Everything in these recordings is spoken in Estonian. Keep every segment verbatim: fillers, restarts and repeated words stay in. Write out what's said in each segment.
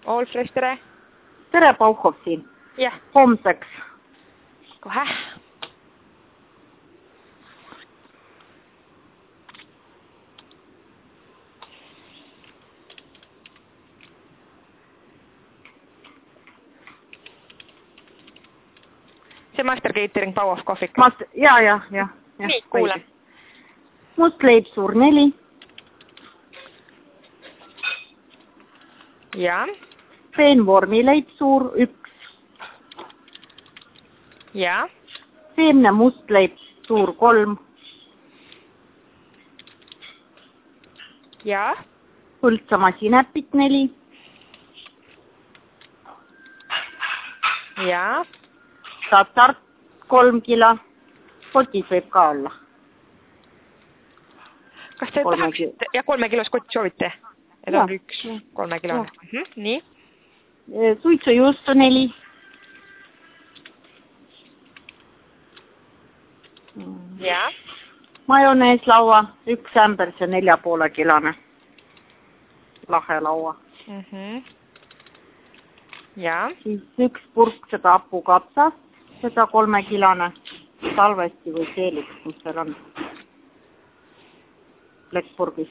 All Fresh, tere! Tere, Pauhov siin. Jah. Homseks. Kohe. See Master Catering Pauhov kohvik. Master... Ja, ja, ja. Nii, kuule. Must leipsuur neli. Ja. Peenvormi leipsuur üks. Ja. Seemne must leipsuur kolm. Ja. Põltsamaa sinäpit neli. Ja. Tatart kolm kilo. Kotis võib ka olla. Kas te kolme tahaksite, ja kolme kilos kotti soovite? Et on üks kolme kilone. Mhm, nii. Suitsujuustu neli. Ja. Majonees laua, üks ämbers ja nelja poole kilone. Lahe laua. Mhm. Ja. Siis üks purk seda apukapsast, seda kolme kilone. Salvesti või seeliks, mis seal on. Plekkpurgis.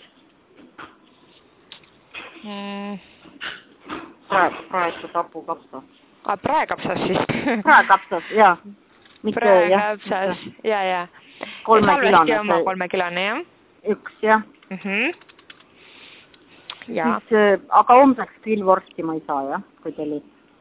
Mm. Praetud apukapsas. A, praekapsas siis? Praekapsas, jaa. Praekapsas, ja, ja. Kolme salvesti kilone. oma kolme kilone, jah? Üks, jah. Mhm. Ja. Siis, aga homseks grillvorsti ma ei saa, jah, kui teil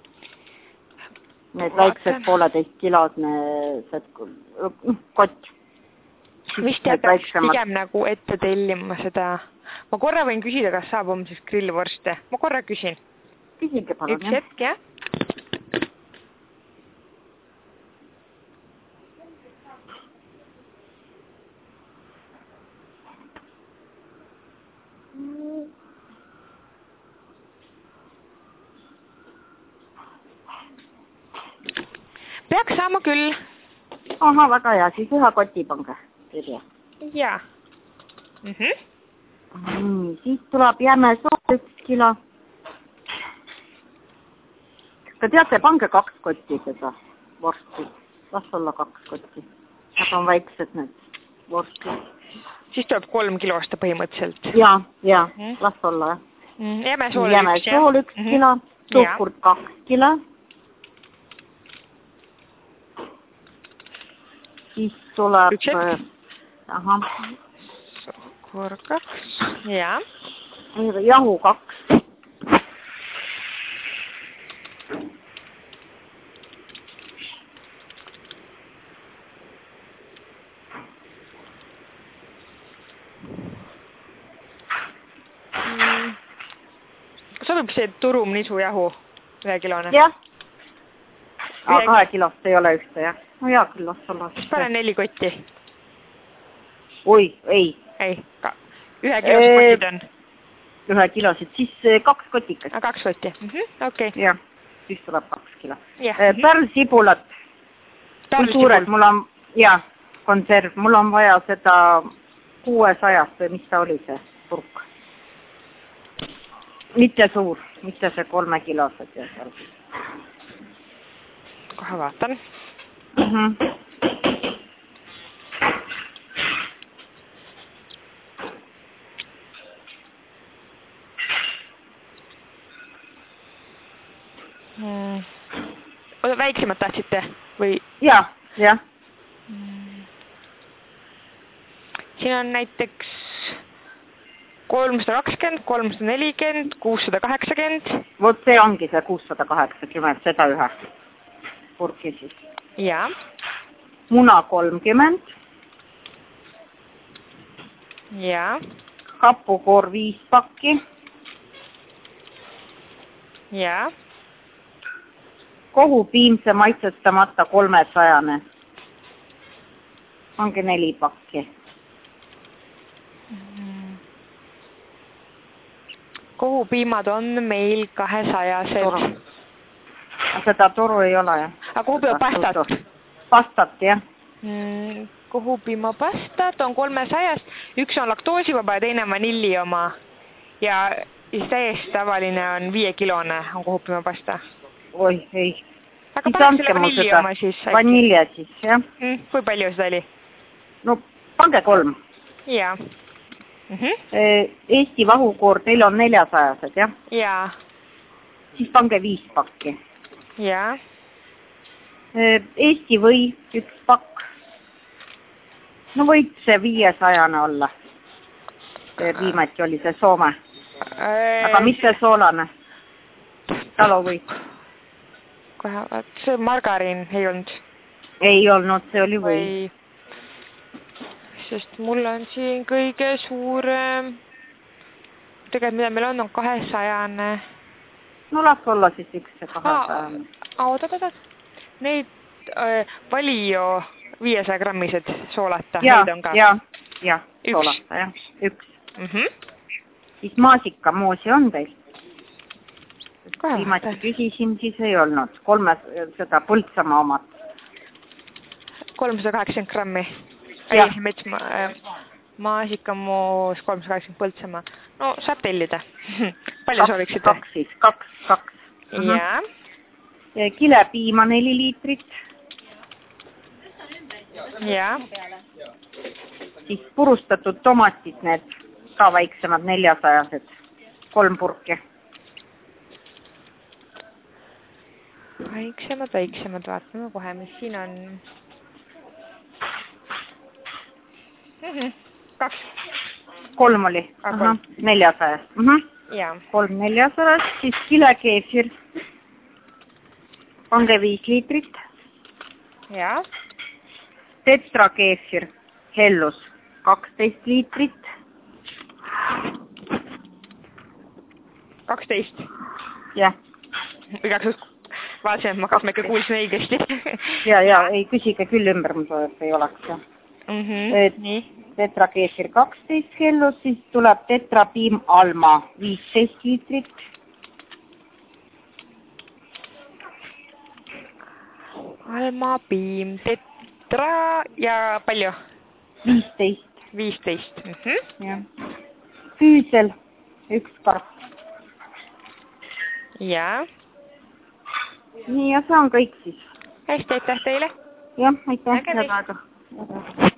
need väiksed pooleteist kilodne kott. Vist jääb pigem nagu ette tellima seda. Ma korra võin küsida, kas saab homseks grillvorste. Ma korra küsin. Küsige palun, Üks hetk, jah. Peaks saama küll. Aha, väga hea. Siis ühe koti pange kirja. Jaa. Mhm. Mm, siis tuleb jämesool üks kilo. Ka teate, pange kaks kotti seda vorsti. Las olla kaks kotti. Nad on väiksed need vorsti. Siis tuleb kolm kilo osta põhimõtteliselt. Jaa, jaa. Las olla. Jämesool üks, Jämesool üks kilo. Suhkurt kaks kilo. Siis tuleb... Üks hetk. Aha. Suhkur kaks. Jaa. Jahu kaks. Sobib see turum nisujahu ühe kilone? Jah. Aga kahe kilost ei ole ühte, jah. No hea küll, las olla. Siis pane neli kotti. Oi, ei. Ei, ka. Ühe kilost kotid on. Ühe kilosid, siis kaks kotikas. Kaks kotti, mhm, okei. Jah, siis tuleb kaks kilo. Jah. Pärlsibulat. Kui suured, mul on, jah, konserv. Mul on vaja seda kuuesajast või mis ta oli see purk. Mitte suur, mitte see kolme kilosed ja seal. Kohe vaatan. Mhm. Hmm. Oda, väiksemad tahtsite? Või? Jah, jah. Hmm. Siin on näiteks kolmsada kakskümmend, kolmsada nelikümmend, kuussada kaheksakümmend. Vot see ongi see kuussada kaheksakümmend, seda ühe purki siis. Jaa. Muna kolmkümmend. Jaa. Hapukoor viis pakki. Jaa. Kohu piimse maitsestamata kolmesajane. Ongi neli pakki. Kohupiimad on meil kahesajased. Seda toru ei ole, jah. Aga kohupiima pastat? Pastat, jah. Mm, kohupiima pastat on kolmesajast. Üks on laktoosivaba ja teine vanilli oma. Ja siis täiesti tavaline on viiekilone on kohupimapasta. Oi, ei. Aga pange selle vanilji oma siis. Vanilje siis, jah. Mm, kui palju seda oli? No, pange kolm. Jaa. Mm -hmm. Eesti vahukoor, teil on neljasajased, jah? Jaa. Siis pange viis pakki. Jaa. Eesti või üks pakk. No võid see viiesajane olla. Viimati oli see Soome. Aga mitte soolane. Talo või? Kohe, vaat see margariin ei olnud. Ei olnud, see oli või. Sest mul on siin kõige suurem, tegelikult mida meil on, on kahesajane. No las olla siis üks see kahesajane. Oot-oot-oot. Neid äh, Valio viiesaja grammised soolata. Ja, on ka. ja, ja, soolata, jah. Üks. Mm -hmm. Siis maasikkamoosi on teil? Viimati küsisin, siis ei olnud. Kolme seda Põltsamaa omad. kolmsada kaheksakümmend grammi. Ei, metsma, äh, maasikamoos kolmsada kaheksakümmend Põltsamaa. No, saab tellida. Palju kaks, sooviksite? Kaks siis, kaks, kaks. Jaa. Kilepiima neli liitrit. Jaa. Siis purustatud tomatid, need ka väiksemad neljasajased. Kolm purki. Väiksemad, väiksemad, vaatame kohe, mis siin on. Mm -hmm. Kaks. Kolm oli. Aha, neljasajast. Uh -huh. Jaa. Kolm neljasajast, siis kilekeefir. Pange viis liitrit. Jaa. Tetrakeefir, hellus, kaksteist liitrit. kaksteist? Jah. Igaks vaatasin, et kas me ikka kuulsime õigesti. ja, ja, ei küsige küll ümber, muidu et ei oleks. Mm -hmm. Nii. Tetrakeefir kaksteist hellus, siis tuleb tetrapiim Alma, viisteist liitrit. Alma piim, tetra ja palju? viisteist. viisteist. Mm -hmm. Ja. Füüsel, üks karp. Jaa. Nii, ja see on kõik siis. Hästi, aitäh teile. Jah, aitäh. Head aega.